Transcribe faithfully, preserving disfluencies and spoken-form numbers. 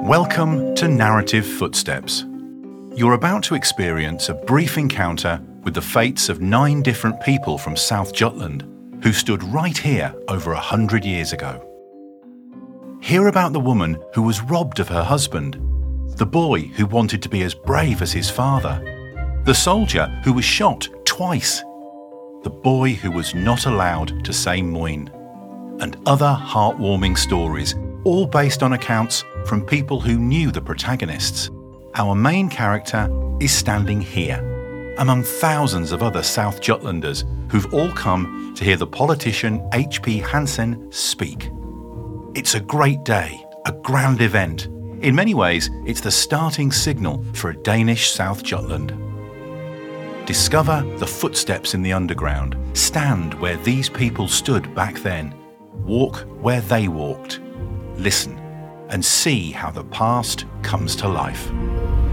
Welcome to Narrative Footsteps. You're about to experience a brief encounter with the fates of nine different people from South Jutland who stood right here over a hundred years ago. Hear about the woman who was robbed of her husband, the boy who wanted to be as brave as his father, the soldier who was shot twice, the boy who was not allowed to say Moin, and other heartwarming stories, all based on accounts from people who knew the protagonists. Our main character is standing here, among thousands of other South Jutlanders who've all come to hear the politician H P Hansen speak. It's a great day, a grand event. In many ways, it's the starting signal for a Danish South Jutland. Discover the footsteps in the underground. Stand where these people stood back then. Walk where they walked. Listen and see how the past comes to life.